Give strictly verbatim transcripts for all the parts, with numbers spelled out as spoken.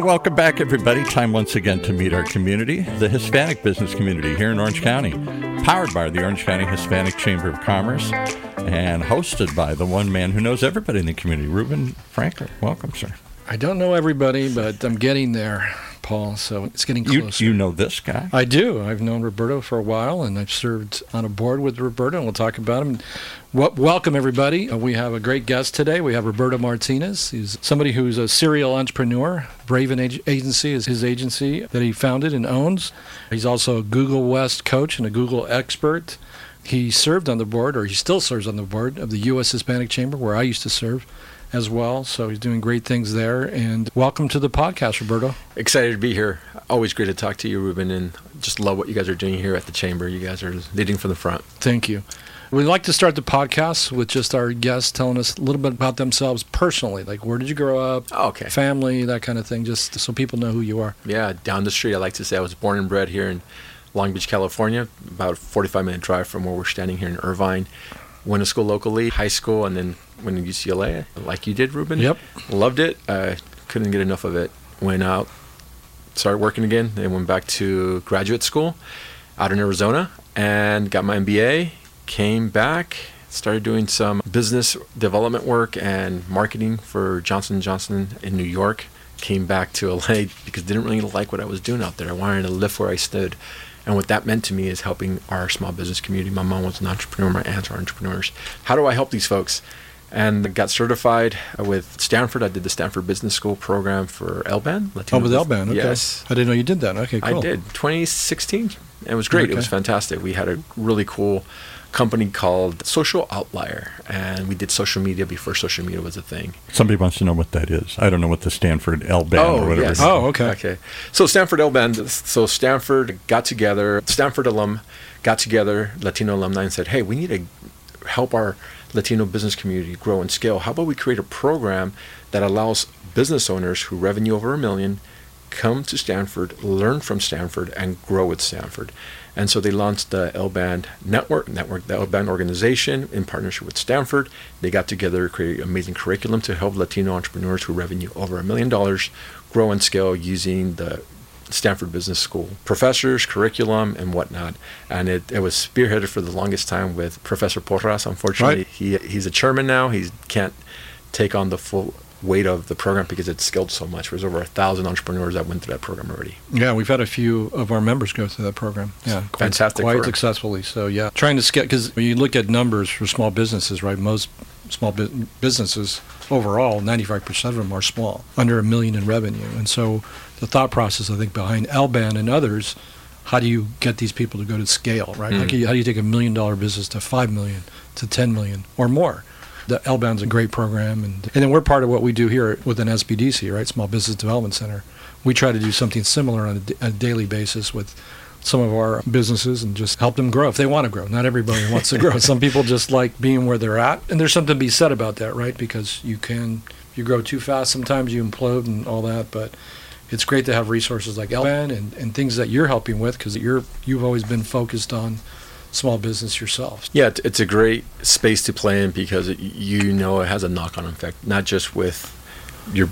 welcome back, everybody. Time once again to meet our community, the Hispanic business community here in Orange County, powered by the Orange County Hispanic Chamber of Commerce and hosted by the one man who knows everybody in the community, Ruben Franklin. Welcome, sir. I don't know everybody, but I'm getting there, Paul, so it's getting closer. You, you know this guy? I do. I've known Roberto for a while, and I've served on a board with Roberto, and we'll talk about him. Well, welcome, everybody. Uh, we have a great guest today. We have Roberto Martinez. He's somebody who's a serial entrepreneur. Braven Ag- Agency is his agency that he founded and owns. He's also a Google West coach and a Google expert. He served on the board, or he still serves on the board, of the U S Hispanic Chamber, where I used to serve as well. So he's doing great things there. And welcome to the podcast, Roberto. Excited to be here. Always great to talk to you, Ruben, and just love what you guys are doing here at the Chamber. You guys are leading from the front. Thank you. We'd like to start the podcast with just our guests telling us a little bit about themselves personally, like where did you grow up, oh, okay. family, that kind of thing, just so people know who you are. Yeah, down the street, I like to say I was born and bred here in Long Beach, California, about a forty-five minute drive from where we're standing here in Irvine. Went to school locally, high school, and then went to U C L A, like you did, Ruben. Yep. Loved it. Uh, couldn't get enough of it. Went out, started working again, then went back to graduate school out in Arizona and got my M B A. Came back, started doing some business development work and marketing for Johnson and Johnson in New York. Came back to L A because didn't really like what I was doing out there. I wanted to live where I stood. And what that meant to me is helping our small business community. My mom was an entrepreneur, my aunts are entrepreneurs. How do I help these folks? And got certified with Stanford. I did the Stanford Business School program for L B A N. Latino oh, with L B A N, okay. Yes. I didn't know you did that. Okay, cool. I did. twenty sixteen. It was great. Okay. It was fantastic. We had a really cool company called Social Outlier, and we did social media before social media was a thing. Somebody wants to know what that is. I don't know what the Stanford L B A N oh, or whatever. Yes. Oh, okay. Okay. So Stanford L B A N, so Stanford got together, Stanford alum got together, Latino alumni, and said, hey, we need to help our Latino business community grow and scale. How about we create a program that allows business owners who revenue over a million come to Stanford, learn from Stanford, and grow with Stanford. And so they launched the L B A N network, network the L B A N organization in partnership with Stanford. They got together, created an amazing curriculum to help Latino entrepreneurs who revenue over a million dollars grow and scale using the Stanford Business School professors, curriculum, and whatnot. And it, it was spearheaded for the longest time with Professor Porras. Unfortunately, right. he he's a chairman now. He can't take on the full weight of the program because it's scaled so much. There's over a thousand entrepreneurs that went through that program already. Yeah, we've had a few of our members go through that program. Yeah, quite, fantastic, quite program. successfully. So yeah, trying to scale, because when you look at numbers for small businesses, right? Most small bu- businesses overall, ninety-five percent of them are small, under a million in revenue. And so the thought process, I think, behind L B A N and others, how do you get these people to go to scale, right? Mm. How, do you, how do you take a million dollar business to five million, to ten million, or more? The L B A N's a great program, and and then we're part of what we do here within S B D C, right? Small Business Development Center. We try to do something similar on a, a daily basis with some of our businesses and just help them grow if they want to grow. Not everybody wants to grow. Some people just like being where they're at, and there's something to be said about that, right? Because you can, if you grow too fast, sometimes you implode and all that, but it's great to have resources like L B A N and, and things that you're helping with, because you're you've always been focused on small business yourself. Yeah, it's a great space to play in because it, you know it has a knock-on effect, not just with your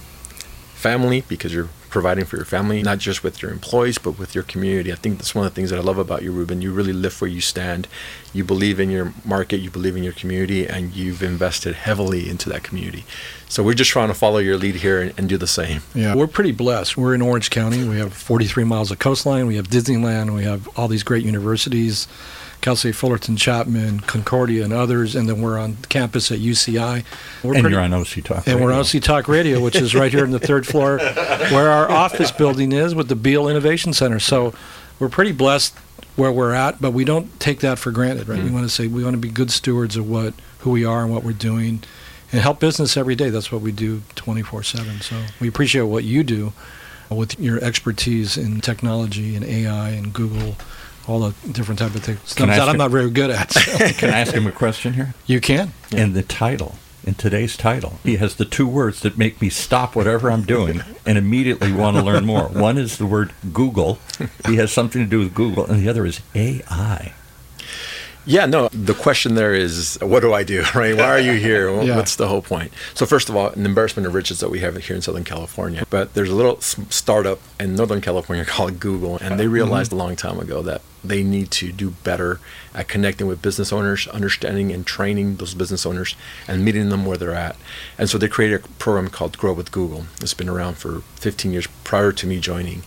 family, because you're providing for your family, not just with your employees, but with your community. I think that's one of the things that I love about you, Ruben. You really live where you stand. You believe in your market, you believe in your community, and you've invested heavily into that community. So we're just trying to follow your lead here and, and do the same. Yeah, we're pretty blessed. We're in Orange County. We have forty-three miles of coastline. We have Disneyland. We have all these great universities, Cal State Fullerton, Chapman, Concordia, and others. And then we're on campus at U C I. We're and pretty, you're on O C Talk And Radio. we're on O C Talk Radio, which is right here in the third floor where our office building is with the Beal Innovation Center. So we're pretty blessed where we're at, but we don't take that for granted, right? Mm-hmm. We want to say we want to be good stewards of what who we are and what we're doing, and help business every day. That's what we do twenty-four seven. So we appreciate what you do with your expertise in technology and A I and Google, all the different type of things stuff that I'm not very good at. So. Can I ask him a question here? You can. Yeah. In the title, in today's title, he has the two words that make me stop whatever I'm doing and immediately want to learn more. One is the word Google. He has something to do with Google, and the other is A I. Yeah, no, the question there is, what do I do, right? Why are you here? Yeah. What's the whole point? So first of all, an embarrassment of riches that we have here in Southern California. But there's a little s- startup in Northern California called Google, and they realized mm-hmm. a long time ago that they need to do better at connecting with business owners, understanding and training those business owners, and meeting them where they're at. And so they created a program called Grow with Google. It's been around for fifteen years prior to me joining.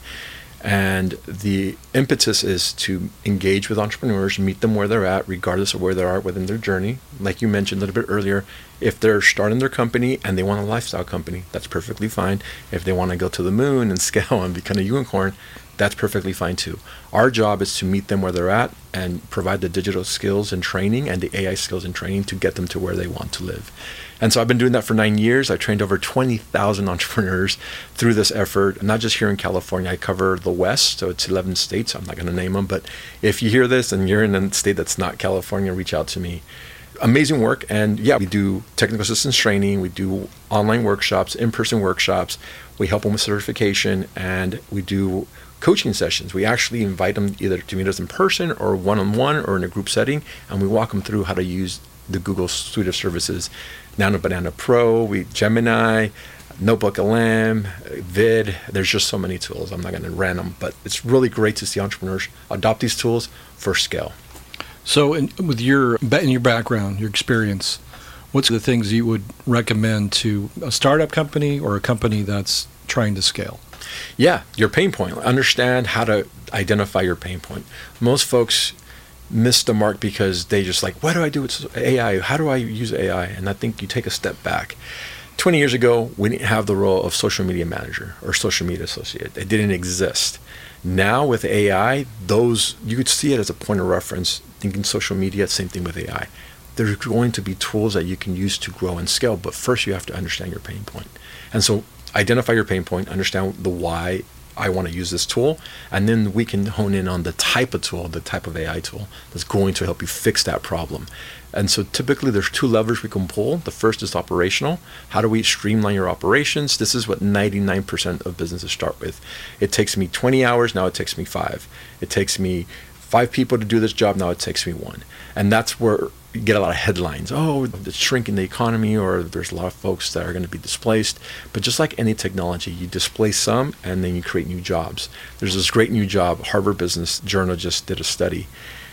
And the impetus is to engage with entrepreneurs, meet them where they're at, regardless of where they are within their journey. Like you mentioned a little bit earlier, if they're starting their company and they want a lifestyle company, that's perfectly fine. If they want to go to the moon and scale and become a unicorn, that's perfectly fine too. Our job is to meet them where they're at and provide the digital skills and training and the A I skills and training to get them to where they want to live. And so I've been doing that for nine years. I trained over twenty thousand entrepreneurs through this effort, not just here in California. I cover the West, so it's eleven states. I'm not going to name them, but if you hear this and you're in a state that's not California, reach out to me. Amazing work. And yeah, we do technical assistance training. We do online workshops, in-person workshops. We help them with certification, and we do coaching sessions. We actually invite them either to meet us in person or one-on-one or in a group setting, and we walk them through how to use the Google suite of services. Nano Banana Pro, we Gemini, Notebook L M, Vid. There's just so many tools. I'm not going to rant them, but it's really great to see entrepreneurs adopt these tools for scale. So, in, with your in your background, your experience, what's the things you would recommend to a startup company or a company that's trying to scale? Yeah, your pain point. Understand how to identify your pain point. Most folks miss the mark because they just like, what do I do with A I? How do I use A I? And I think you take a step back. twenty years ago, we didn't have the role of social media manager or social media associate. It didn't exist. Now with A I, those you could see it as a point of reference. Thinking social media, same thing with A I. There's going to be tools that you can use to grow and scale, but first you have to understand your pain point. And so identify your pain point, understand the why I want to use this tool, and then we can hone in on the type of tool, the type of A I tool that's going to help you fix that problem. And so typically there's two levers we can pull. The first is operational. How do we streamline your operations? This is what ninety-nine percent of businesses start with. It takes me twenty hours, now it takes me five. It takes me five people to do this job, now it takes me one. And that's where you get a lot of headlines. Oh, it's shrinking the economy, or there's a lot of folks that are going to be displaced. But just like any technology, you displace some and then you create new jobs. There's this great new job, Harvard Business Journal just did a study.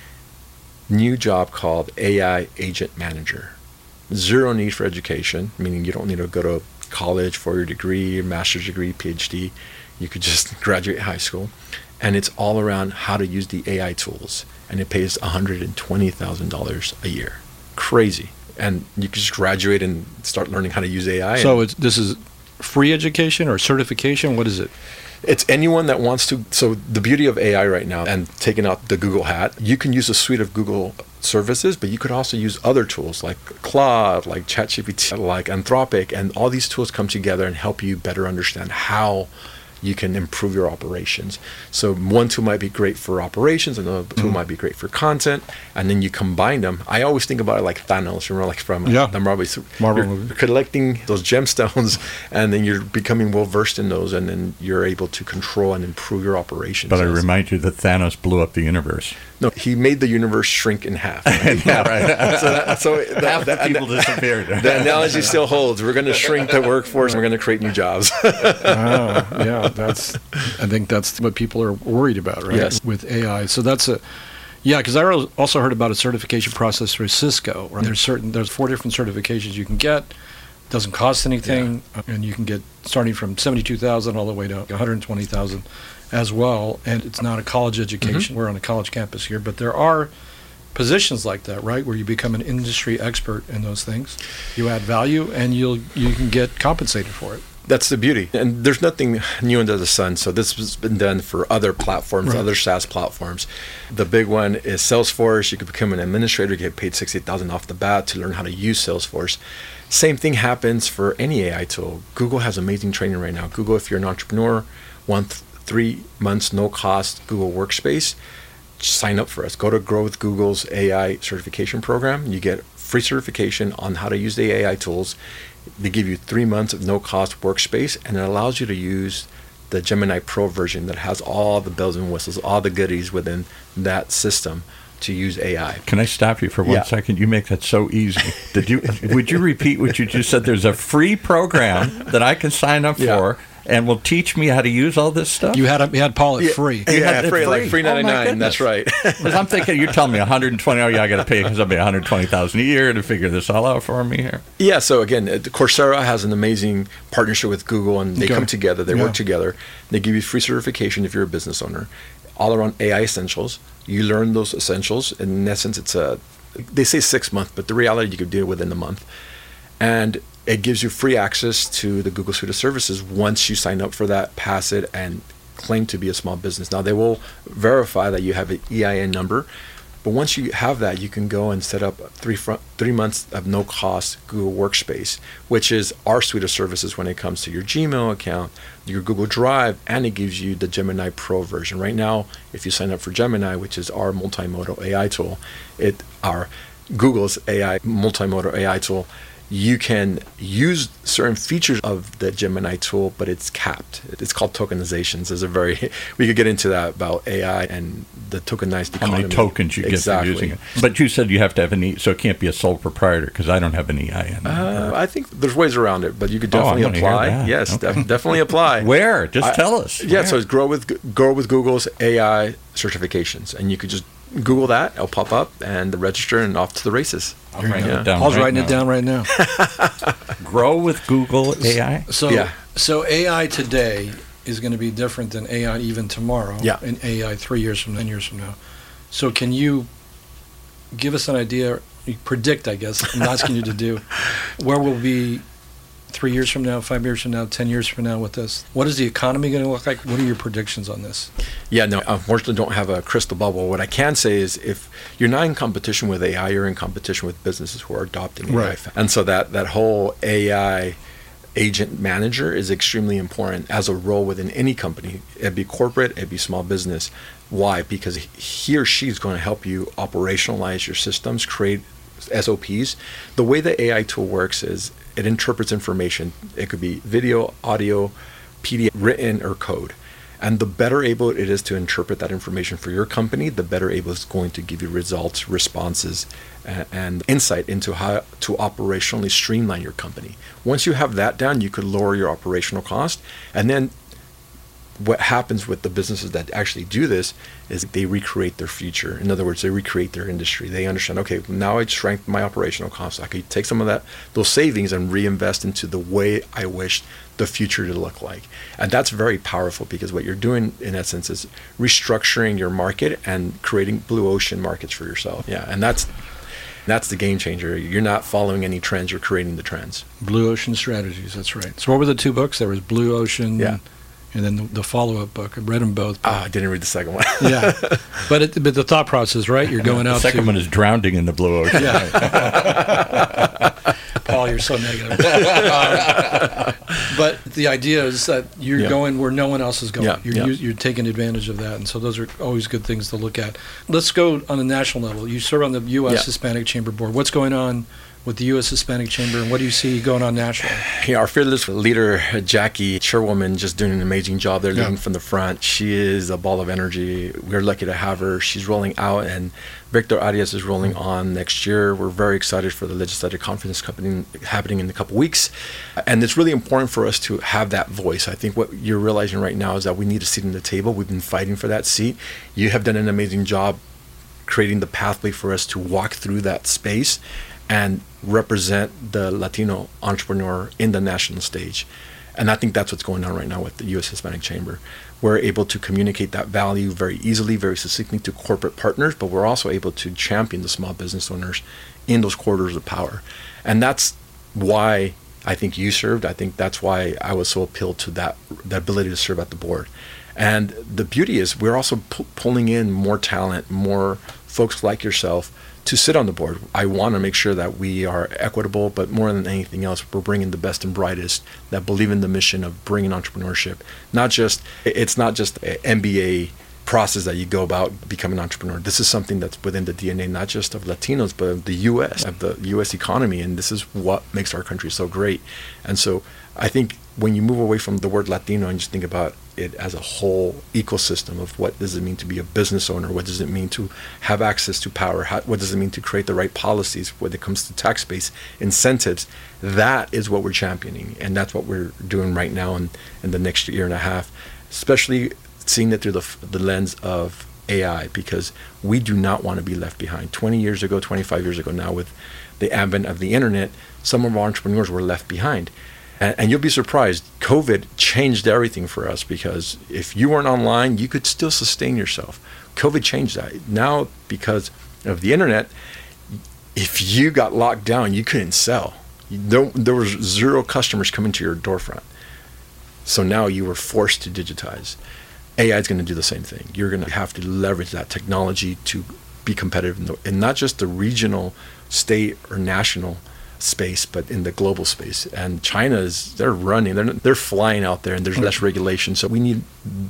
New job called A I Agent Manager. Zero need for education, meaning you don't need to go to college for your degree, master's degree, P H D. You could just graduate high school. And it's all around how to use the A I tools. And it pays one hundred twenty thousand dollars a year. Crazy. And you can just graduate and start learning how to use A I. So it's, this is free education or certification? What is it? It's anyone that wants to. So the beauty of A I right now, and taking out the Google hat, you can use a suite of Google services, but you could also use other tools like Claude, like ChatGPT, like Anthropic, and all these tools come together and help you better understand how you can improve your operations. So one tool might be great for operations, another tool mm. might be great for content, and then you combine them. I always think about it like Thanos, remember, like from yeah. the Marvel. Marvel you're movie. Collecting those gemstones, and then you're becoming well versed in those, and then you're able to control and improve your operations. But I remind you that Thanos blew up the universe. No, he made the universe shrink in half. Right? yeah, right. so that, so that, half that, the people that, disappeared. The analogy still holds. We're going to shrink the workforce, and we're going to create new jobs. oh, yeah, that's. I think that's what people are worried about, right? Yes. With A I. So that's a. Yeah, because I also heard about a certification process through Cisco. Right? There's certain. There's four different certifications you can get. Doesn't cost anything, yeah. and you can get starting from seventy-two thousand all the way to one hundred twenty thousand as well. And it's not a college education. Mm-hmm. We're on a college campus here, but there are positions like that, right, where you become an industry expert in those things. You add value, and you'll you can get compensated for it. That's the beauty. And there's nothing new under the sun. So this has been done for other platforms, right. other SaaS platforms. The big one is Salesforce. You could become an administrator, get paid sixty thousand dollars off the bat to learn how to use Salesforce. Same thing happens for any A I tool. Google has amazing training right now. Google, if you're an entrepreneur, one, th- three months, no cost, Google Workspace, sign up for us. Go to Grow with Google's A I certification program. You get free certification on how to use the A I tools. They give you three months of no-cost workspace, and it allows you to use the Gemini Pro version that has all the bells and whistles, all the goodies within that system to use A I. Can I stop you for one Yeah. second? You make that so easy. Did you? Would you repeat what you just said? There's a free program that I can sign up Yeah. for and will teach me how to use all this stuff? You had a, you had Paul at free. You Yeah, had it free, free. like free Oh, my ninety-nine. That's right. Because I'm thinking, you're telling me one hundred twenty, oh yeah, I got to pay because I'll be one hundred twenty thousand a year to figure this all out for me here. Yeah, so again, uh, Coursera has an amazing partnership with Google, and they Okay. come together, they Yeah. work together. They give you free certification if you're a business owner, all around A I essentials. You learn those essentials. In essence, it's a, they say six months, but the reality, you could do it within a month. And it gives you free access to the Google Suite of Services once you sign up for that, pass it, and claim to be a small business. Now, they will verify that you have an E I N number, but once you have that, you can go and set up three front, three months of no-cost Google Workspace, which is our suite of services when it comes to your Gmail account, your Google Drive, and it gives you the Gemini Pro version. Right now, if you sign up for Gemini, which is our multimodal A I tool, it our Google's A I multimodal A I tool, you can use certain features of the Gemini tool, but it's capped. It's called tokenizations. There's a very, we could get into that about A I and the tokenized How economy. many tokens you get exactly. for using it. But you said you have to have an E, so it can't be a sole proprietor because I don't have an E I N. Uh, I think there's ways around it, but you could Oh, I definitely wanna hear apply. that. Yes, Okay. def- definitely apply. Where? Just I- tell us. Yeah, Where? so it's grow with grow with Google's A I certifications, and you could just Google that. It'll pop up and register, and off to the races. I'm writing Yeah. it down. Paul's right writing now. it down right now. Grow with Google A I. So, Yeah. so A I today is going to be different than A I even tomorrow, Yeah. and A I three years from ten years from now. So, can you give us an idea? You predict, I guess. I'm not asking you to do. Where we'll be three years from now, five years from now, ten years from now with this? What is the economy going to look like? What are your predictions on this? Yeah, no, unfortunately, don't have a crystal bubble. What I can say is, if you're not in competition with A I, you're in competition with businesses who are adopting A I. Right. And so that that whole A I agent manager is extremely important as a role within any company. It'd be corporate, it'd be small business. Why? Because he or she is going to help you operationalize your systems, create S O Ps. The way the A I tool works is it interprets information. It could be video, audio, P D F, written, or code. And the better able it is to interpret that information for your company, the better able it's going to give you results, responses, and, and insight into how to operationally streamline your company. Once you have that down, you could lower your operational cost. And then what happens with the businesses that actually do this is they recreate their future. In other words, they recreate their industry. They understand, okay, now I shrank my operational costs. I could take some of that, those savings, and reinvest into the way I wish the future to look like. And that's very powerful, because what you're doing in essence is restructuring your market and creating blue ocean markets for yourself. Yeah, and that's that's the game changer. You're not following any trends, you're creating the trends. Blue Ocean Strategies, that's right. So what were the two books? There was Blue Ocean, Yeah. and then the, the follow-up book. I read them both. Ah, I didn't read the second one. Yeah, but it, but the thought process, right? You're going The out second to one is drowning in the blue ocean. Yeah. Paul, you're so negative. Um, but the idea is that you're Yeah. going where no one else is going. Yeah, You're, yeah. us- you're taking advantage of that, and so those are always good things to look at. Let's go on a national level. You serve on the U S Yeah. Hispanic Chamber Board. What's going on with the U S Hispanic Chamber, and what do you see going on nationally? Yeah, our fearless leader, Jackie, chairwoman, just doing an amazing job there, Yeah. leading from the front. She is a ball of energy. We're lucky to have her. She's rolling out, and Victor Arias is rolling on next year. We're very excited for the legislative conference happening, happening in a couple weeks. And it's really important for us to have that voice. I think what you're realizing right now is that we need a seat at the table. We've been fighting for that seat. You have done an amazing job creating the pathway for us to walk through that space and represent the Latino entrepreneur in the national stage. And I think that's what's going on right now with the U S Hispanic Chamber. We're able to communicate that value very easily, very succinctly to corporate partners, but we're also able to champion the small business owners in those corridors of power. And that's why I think you served. I think that's why I was so appealed to that, the ability to serve at the board. And the beauty is we're also pu- pulling in more talent, more folks like yourself to sit on the board. I want to make sure that we are equitable, but more than anything else, we're bringing the best and brightest that believe in the mission of bringing entrepreneurship. Not just, it's not just an M B A process that you go about becoming an entrepreneur. This is something that's within the D N A, not just of Latinos, but of the U S, of the U S economy. And this is what makes our country so great. And so I think when you move away from the word Latino and just think about it as a whole ecosystem of what does it mean to be a business owner, what does it mean to have access to power, How, what does it mean to create the right policies when it comes to tax-based incentives. That is what we're championing, and that's what we're doing right now in, in the next year and a half, especially seeing it through the, the lens of A I, because we do not want to be left behind. twenty years ago, twenty-five years ago now, with the advent of the internet, some of our entrepreneurs were left behind. And, and you'll be surprised, COVID changed everything for us, because if you weren't online, you could still sustain yourself. COVID changed that. Now, because of the internet, if you got locked down, you couldn't sell. You don't, there was zero customers coming to your storefront. So now you were forced to digitize. A I is going to do the same thing. You're going to have to leverage that technology to be competitive in, the, in not just the regional, state, or national space, but in the global space. And China is, they're running, they're, they're flying out there, and there's less regulation. So we need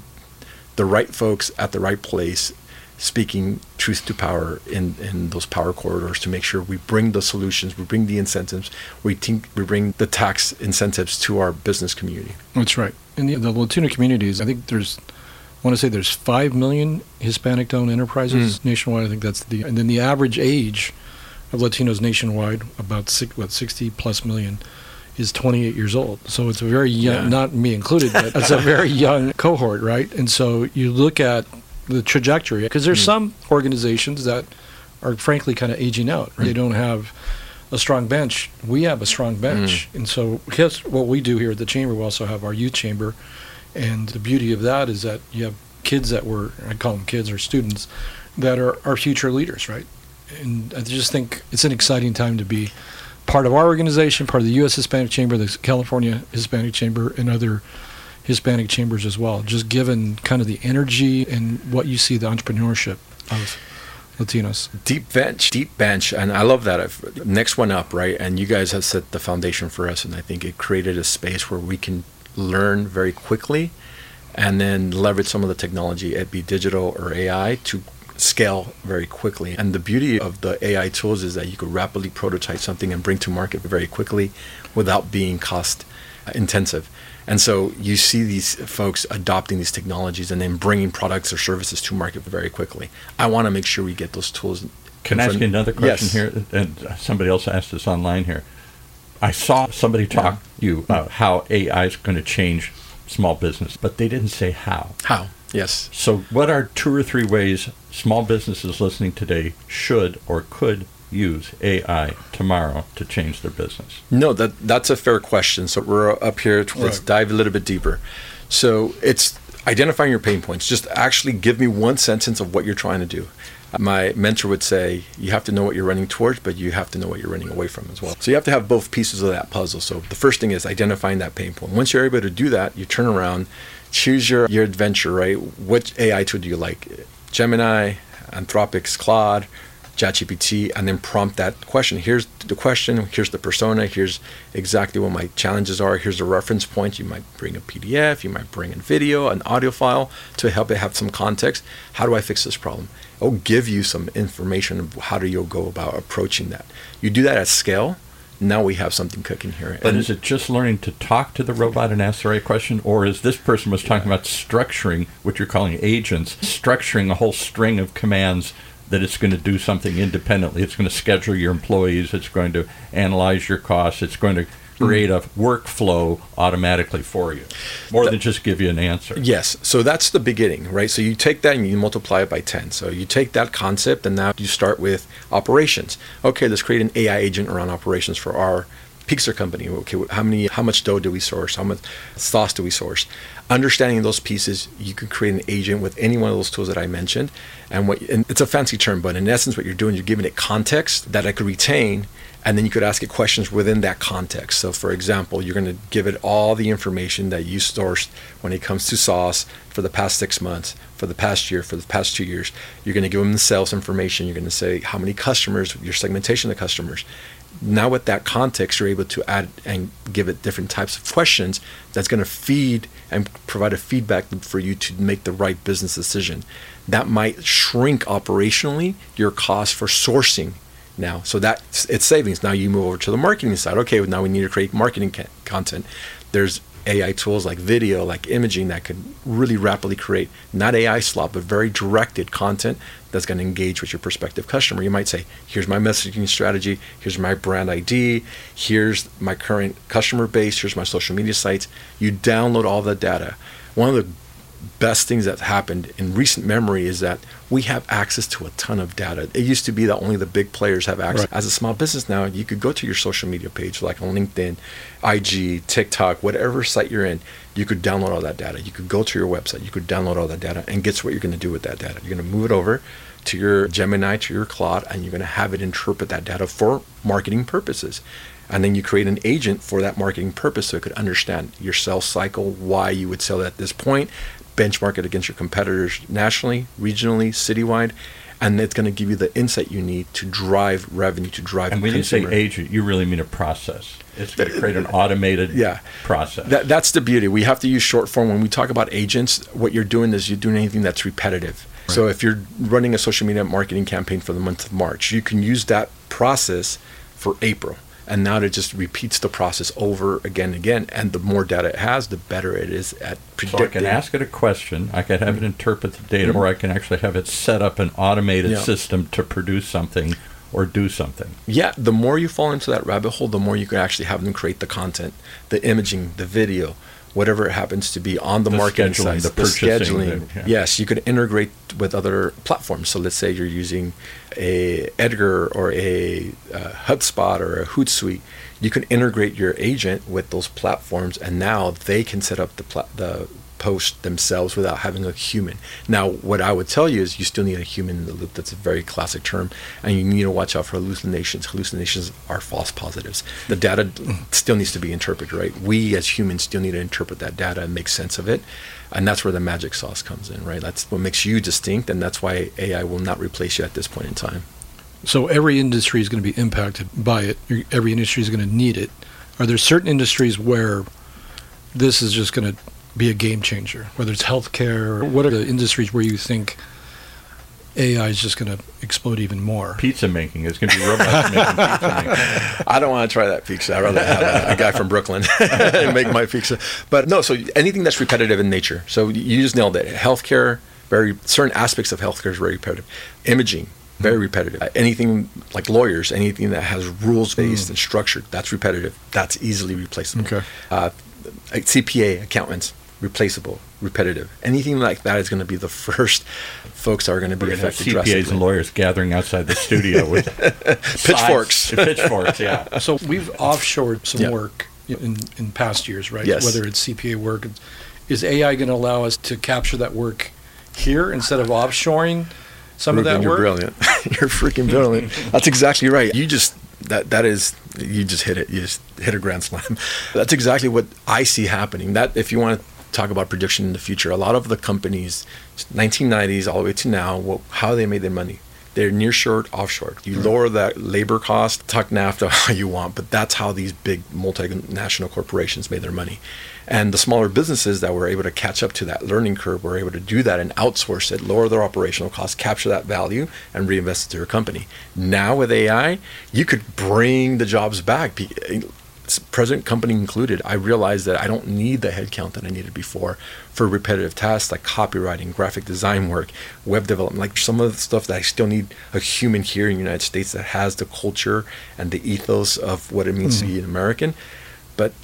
the right folks at the right place speaking truth to power in, in those power corridors to make sure we bring the solutions, we bring the incentives, we think we bring the tax incentives to our business community. That's right. In the, the Latino communities, I think there's, I want to say there's five million Hispanic-owned enterprises mm. nationwide. I think that's the, and then the average age of Latinos nationwide, about six, what, sixty plus million, is twenty-eight years old. So it's a very young, yeah. not me included, but it's a very young cohort, right? And so you look at the trajectory, because there's mm. some organizations that are frankly kind of aging out. Right. They don't have a strong bench. We have a strong bench. Mm. And so here's what we do here at the Chamber. We also have our youth chamber. And the beauty of that is that you have kids that were, I call them kids or students, that are our future leaders, right? And I just think it's an exciting time to be part of our organization, part of the U S Hispanic Chamber, the California Hispanic Chamber, and other Hispanic chambers as well, just given kind of the energy and what you see, the entrepreneurship of Latinos. Deep bench, deep bench, and I love that. I've, next one up, right? And you guys have set the foundation for us, and I think it created a space where we can learn very quickly and then leverage some of the technology, it be digital or A I, to scale very quickly. And the beauty of the A I tools is that you could rapidly prototype something and bring to market very quickly without being cost intensive. And so you see these folks adopting these technologies and then bringing products or services to market very quickly. I want to make sure we get those tools. Can I ask you another question yes. here? And somebody else asked this online here. I saw somebody talk yeah. you about how A I is going to change small business, but they didn't say how. How? Yes. So what are two or three ways small businesses listening today should or could use A I tomorrow to change their business? No, that that's a fair question. So we're up here. To, let's right. dive a little bit deeper. So it's identifying your pain points. Just actually give me one sentence of what you're trying to do. My mentor would say, you have to know what you're running towards, but you have to know what you're running away from as well. So you have to have both pieces of that puzzle. So the first thing is identifying that pain point. Once you're able to do that, you turn around, choose your, your adventure, right? What A I tool do you like? Gemini, Anthropic's Claude, ChatGPT, and then prompt that question. Here's the question, here's the persona, here's exactly what my challenges are, here's the reference point. You might bring a P D F, you might bring a video, an audio file to help it have some context. How do I fix this problem? It'll give you some information of how do you go about approaching that. You do that at scale, now we have something cooking here. But and is it just learning to talk to the robot and ask the right question, or is this person was talking about structuring, what you're calling agents, structuring a whole string of commands that it's going to do something independently? It's going to schedule your employees, it's going to analyze your costs, it's going to create a workflow automatically for you, more than just give you an answer. Yes, so that's the beginning, right? So you take that and you multiply it by ten. So you take that concept and now you start with operations. Okay, let's create an A I agent around operations for our pizza company. Okay, how many, how much dough do we source? How much sauce do we source? Understanding those pieces, you can create an agent with any one of those tools that I mentioned. And what, and it's a fancy term, but in essence, what you're doing, you're giving it context that I could retain, and then you could ask it questions within that context. So, for example, you're going to give it all the information that you sourced when it comes to sauce for the past six months, for the past year, for the past two years. You're going to give them the sales information. You're going to say how many customers, your segmentation of customers. Now with that context, you're able to add and give it different types of questions that's going to feed and provide a feedback for you to make the right business decision. That might shrink operationally your cost for sourcing now. So that it's savings. Now you move over to the marketing side. Okay, well, now we need to create marketing ca- content. There's A I tools like video, like imaging that could really rapidly create not A I slop, but very directed content that's going to engage with your prospective customer. You might say, here's my messaging strategy, here's my brand I D, here's my current customer base, here's my social media sites. You download all the data. One of the best things that's happened in recent memory is that we have access to a ton of data. It used to be that only the big players have access. Right. As a small business now, you could go to your social media page, like on LinkedIn, I G, TikTok, whatever site you're in, you could download all that data. You could go to your website, you could download all that data, and guess what you're going to do with that data? You're going to move it over to your Gemini, to your Claude, and you're going to have it interpret that data for marketing purposes. And then you create an agent for that marketing purpose so it could understand your sales cycle, why you would sell at this point, benchmark it against your competitors nationally, regionally, citywide, and it's going to give you the insight you need to drive revenue, to drive And when consumer. you say agent, you really mean a process. It's going to create an automated yeah. process. That, that's the beauty. We have to use short form. When we talk about agents, what you're doing is you're doing anything that's repetitive. Right. So if you're running a social media marketing campaign for the month of March, you can use that process for April. And now it just repeats the process over again and again. And the more data it has, the better it is at predicting. So I can ask it a question, I can have it interpret the data, mm-hmm. or I can actually have it set up an automated yeah. system to produce something or do something. Yeah, the more you fall into that rabbit hole, the more you can actually have them create the content, the imaging, the video, whatever it happens to be on the, the marketing side, the, the scheduling. The, yeah. Yes, you could integrate with other platforms. So let's say you're using a Edgar or a uh, HubSpot or a Hootsuite. You can integrate your agent with those platforms, and now they can set up the pla- the post themselves without having a human. Now, what I would tell you is you still need a human in the loop. That's a very classic term, and you need to watch out for hallucinations. Hallucinations are false positives. The data still needs to be interpreted, right? We as humans still need to interpret that data and make sense of it, and that's where the magic sauce comes in, right? That's what makes you distinct, and that's why A I will not replace you at this point in time. So every industry is going to be impacted by it. Every industry is going to need it. Are there certain industries where this is just going to be a game changer, whether it's healthcare? What are the industries where you think A I is just going to explode even more? Pizza making. It's going to be robots making pizza making. I don't want to try that pizza. I'd rather have a, a guy from Brooklyn make my pizza. But no, so anything that's repetitive in nature. So you just nailed it. Healthcare, very certain aspects of healthcare is very repetitive. Imaging, very repetitive. Uh, anything like lawyers, anything that has rules-based mm. and structured, that's repetitive. That's easily replaceable. Okay. Uh, C P A, accountants, replaceable, repetitive. Anything like that is going to be the first folks that are going to be We're affected. C P As and lawyers gathering outside the studio with pitchforks. pitchforks, yeah. So we've offshored some yeah. work in, in past years, right? Yes. Whether it's C P A work. Is A I going to allow us to capture that work here instead of offshoring some Ruben, of that you're work? Brilliant. You're freaking brilliant. That's exactly right. You just that that is you just hit it. You just hit a grand slam. That's exactly what I see happening. That if you want to talk about prediction in the future, a lot of the companies, nineteen nineties all the way to now, well, how they made their money. They're nearshored, offshored. You right. lower that labor cost, talk NAFTA how you want, but that's how these big multinational corporations made their money. And the smaller businesses that were able to catch up to that learning curve were able to do that and outsource it, lower their operational costs, capture that value, and reinvest it to your company. Now with A I, you could bring the jobs back. Present company included, I realized that I don't need the headcount that I needed before for repetitive tasks like copywriting, graphic design work, web development, like some of the stuff that I still need a human here in the United States that has the culture and the ethos of what it means mm-hmm. to be an American. But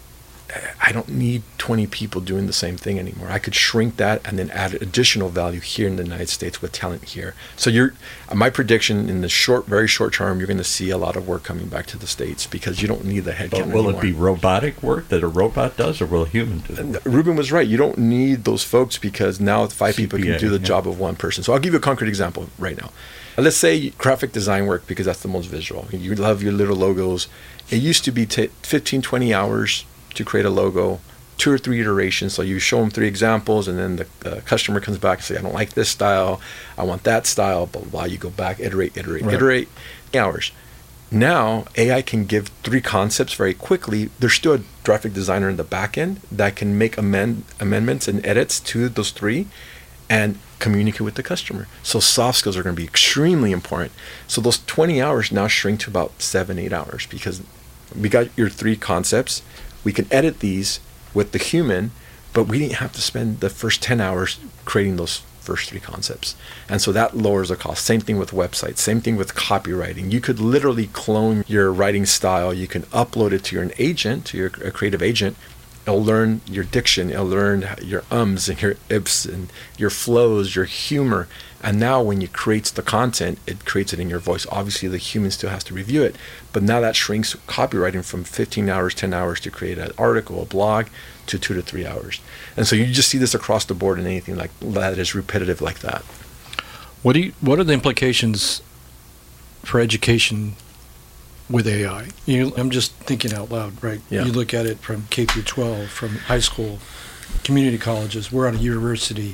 I don't need twenty people doing the same thing anymore. I could shrink that and then add additional value here in the United States with talent here. So you're, my prediction in the short, very short term, you're going to see a lot of work coming back to the States because you don't need the headcount anymore. Will it be robotic work that a robot does, or will a human do it? Ruben was right. You don't need those folks because now five C P A, people can do the yeah. job of one person. So I'll give you a concrete example right now. Let's say graphic design work, because that's the most visual. You love your little logos. It used to be t- fifteen, twenty hours to create a logo, two or three iterations. So you show them three examples, and then the uh, customer comes back and say, I don't like this style, I want that style, blah, blah, blah. You go back, iterate, iterate, right. iterate, hours. Now, A I can give three concepts very quickly. There's still a graphic designer in the back end that can make amend amendments and edits to those three and communicate with the customer. So soft skills are going to be extremely important. So those twenty hours now shrink to about seven, eight hours because we got your three concepts. We can edit these with the human, but we didn't have to spend the first ten hours creating those first three concepts. And so that lowers the cost. Same thing with websites, same thing with copywriting. You could literally clone your writing style. You can upload it to your an agent, to your a creative agent. It'll learn your diction, it'll learn your ums and your ips and your flows, your humor. And now when you create the content, it creates it in your voice. Obviously, the human still has to review it. But now that shrinks copywriting from fifteen hours, ten hours to create an article, a blog, to two to three hours. And so you just see this across the board in anything like that is repetitive like that. What do you, what are the implications for education with A I? You, I'm just thinking out loud, right? Yeah. You look at it from K through twelve, from high school, community colleges. We're at a university.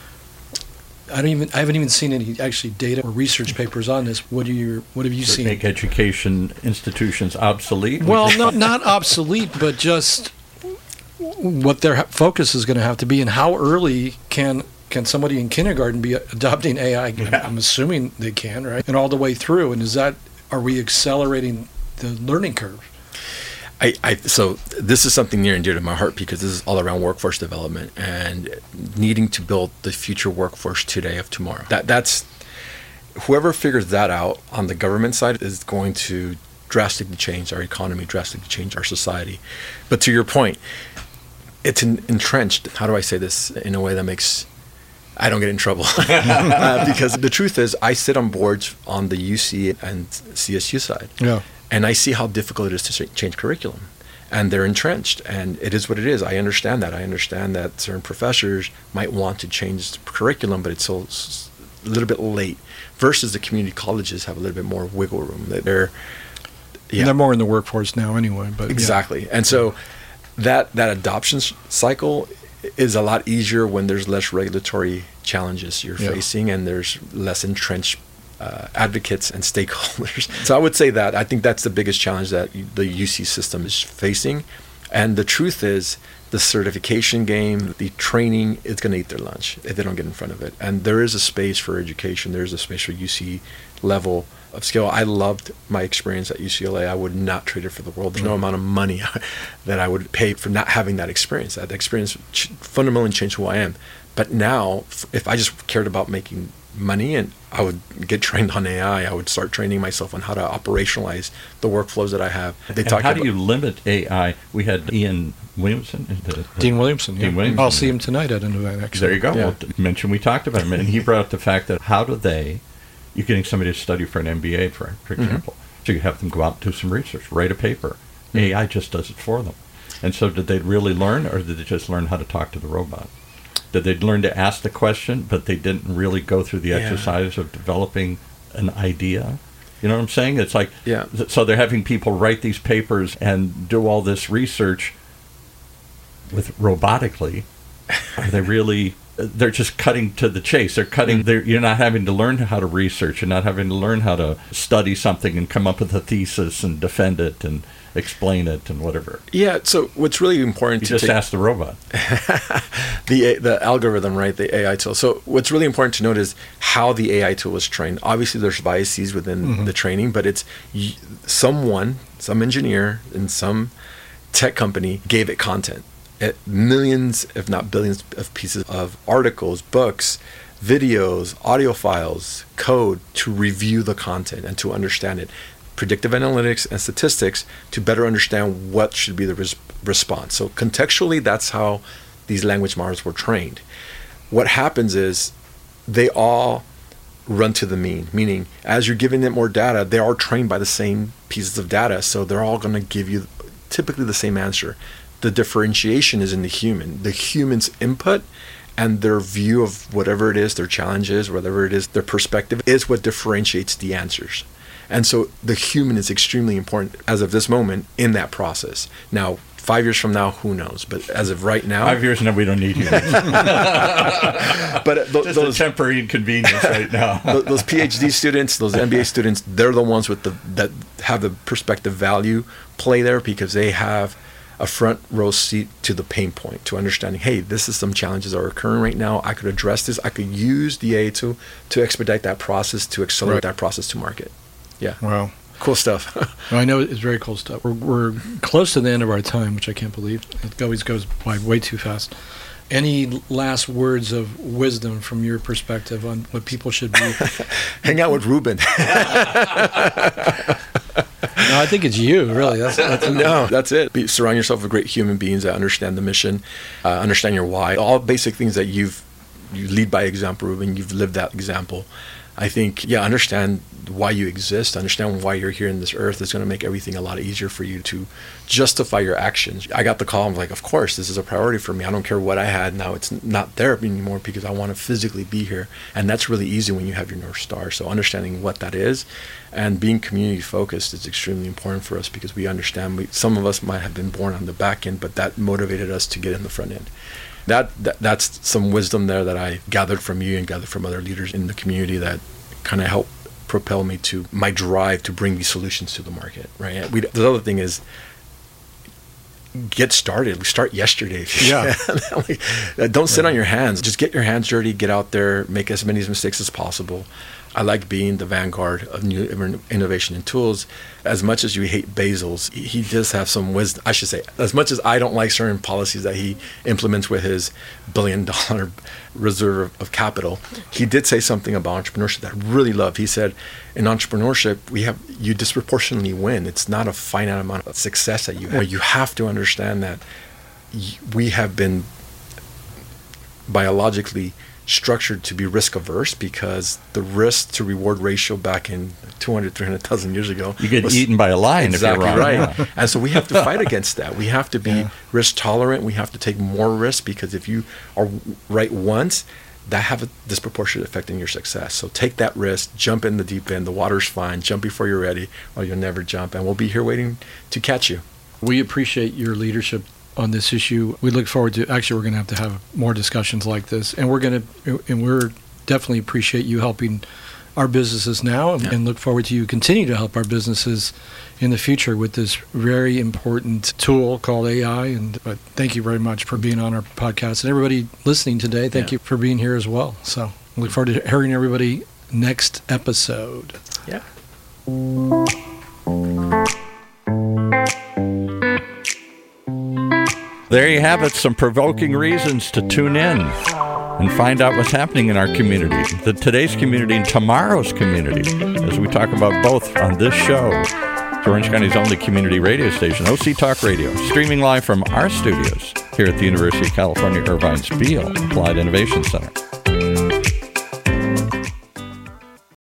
I don't even. I haven't even seen any actually data or research papers on this. What do you? What have you Does it seen? make education institutions obsolete? Well, not not obsolete, but just what their focus is going to have to be, and how early can can somebody in kindergarten be adopting A I? Yeah. I'm assuming they can, right? And all the way through. And is that, are we accelerating the learning curve? I, I so this is something near and dear to my heart because this is all around workforce development and needing to build the future workforce today of tomorrow. That that's whoever figures that out on the government side is going to drastically change our economy, drastically change our society. But to your point, it's in, entrenched. How do I say this in a way that makes I don't get in trouble? uh, because the truth is, I sit on boards on the U C and C S U side. Yeah. And I see how difficult it is to change curriculum. And they're entrenched. And it is what it is. I understand that. I understand that certain professors might want to change the curriculum, but it's so, a little bit late. Versus the community colleges have a little bit more wiggle room. They're, yeah. And they're more in the workforce now anyway. But Exactly. Yeah. And so that, that adoption cycle is a lot easier when there's less regulatory challenges you're yeah. facing and there's less entrenched Uh, advocates and stakeholders. So I would say that I think that's the biggest challenge that the U C system is facing. And the truth is, the certification game, the training, is going to eat their lunch if they don't get in front of it. And there is a space for education. There is a space for U C level of skill. I loved my experience at U C L A. I would not trade it for the world. There's no amount of money that I would pay for not having that experience. That experience fundamentally changed who I am. But now, if I just cared about making money and I would get trained on A I, I would start training myself on how to operationalize the workflows that I have. They and talk how about, do you limit A I? We had Ian Williamson. The, the Dean Williamson. Dean yeah. Williamson. I'll see him tonight at an event, actually. There you go. Yeah. Well, to mention we talked about him, and he brought up the fact that how do they, you're getting somebody to study for an M B A, for, for example, mm-hmm. so you have them go out and do some research, write a paper. Mm-hmm. A I just does it for them. And so did they really learn, or did they just learn how to talk to the robot? Did they learn to ask the question, but they didn't really go through the Yeah. exercise of developing an idea? You know what I'm saying? It's like, Yeah. th- so they're having people write these papers and do all this research with robotically. Are they really, they're just cutting to the chase. They're cutting, they're, you're not having to learn how to research. You're not having to learn how to study something and come up with a thesis and defend it and explain it and whatever. Yeah, so what's really important You to just take, ask the robot. the the algorithm, right, the A I tool. So what's really important to note is how the A I tool was trained. Obviously, there's biases within Mm-hmm. the training, but it's y- someone, some engineer in some tech company gave it content. It, millions, if not billions, of pieces of articles, books, videos, audio files, code to review the content and to understand it. Predictive analytics and statistics to better understand what should be the res- response. So contextually, that's how these language models were trained. What happens is they all run to the mean, meaning as you're giving them more data, they are trained by the same pieces of data, so they're all going to give you typically the same answer. The differentiation is in the human. The human's input and their view of whatever it is, their challenge is, whatever it is, their perspective is what differentiates the answers. And so the human is extremely important as of this moment in that process. Now, five years from now, who knows? But as of right now, Five years now, we don't need you. but th- Just those a temporary inconvenience right now. th- those PhD students, those M B A students, they're the ones with the that have the perspective value play there because they have a front row seat to the pain point, to understanding, hey, this is some challenges that are occurring right now. I could address this. I could use the A I tool to expedite that process, to accelerate Right. that process to market. Yeah. Wow. cool stuff. Well, I know it's very cool stuff. We're, we're close to the end of our time, which I can't believe. It always goes by way too fast. Any last words of wisdom from your perspective on what people should be? Hang out with Ruben. No, I think it's you, really. That's, that's no, that's it. Be, surround yourself with great human beings that understand the mission, uh, understand your why. All basic things that you've you lead by example, Ruben. You've lived that example. I think, yeah, understand why you exist, understand why you're here in this earth. It's going to make everything a lot easier for you to justify your actions. I got the call. I'm like, of course, this is a priority for me. I don't care what I had. Now it's not there anymore because I want to physically be here. And that's really easy when you have your North Star. So understanding what that is and being community focused is extremely important for us because we understand we, some of us might have been born on the back end, but that motivated us to get in the front end. That, that that's some wisdom there that I gathered from you and gathered from other leaders in the community that kind of helped propel me to my drive to bring these solutions to the market, right? We, the other thing is get started. We start yesterday. Yeah. Don't sit on your hands. Just get your hands dirty, get out there, make as many mistakes as possible. I like being the vanguard of new innovation and tools. As much as you hate Bezos, he does have some wisdom. I should say, as much as I don't like certain policies that he implements with his billion dollar reserve of capital, he did say something about entrepreneurship that I really loved. He said, in entrepreneurship, we have you disproportionately win. It's not a finite amount of success that you have. You have to understand that we have been biologically structured to be risk averse because the risk to reward ratio back in two hundred, three hundred thousand years ago. You get eaten by a lion exactly if you're wrong. Right. Yeah. And so we have to fight against that. We have to be yeah. risk tolerant. We have to take more risk because if you are right once, that have a disproportionate effect on your success. So take that risk, jump in the deep end. The water's fine. Jump before you're ready or you'll never jump. And we'll be here waiting to catch you. We appreciate your leadership on this issue. We look forward to, actually, we're going to have to have more discussions like this. And we're going to, and we're definitely appreciate you helping our businesses now and, yeah. and look forward to you continue to help our businesses in the future with this very important tool called A I. And but thank you very much for being on our podcast. And everybody listening today, thank yeah. you for being here as well. So look forward to hearing everybody next episode. Yeah. There you have it, some provoking reasons to tune in and find out what's happening in our community, the today's community and tomorrow's community, as we talk about both on this show. It's Orange County's only community radio station, O C Talk Radio, streaming live from our studios here at the University of California, Irvine's Beall Applied Innovation Center.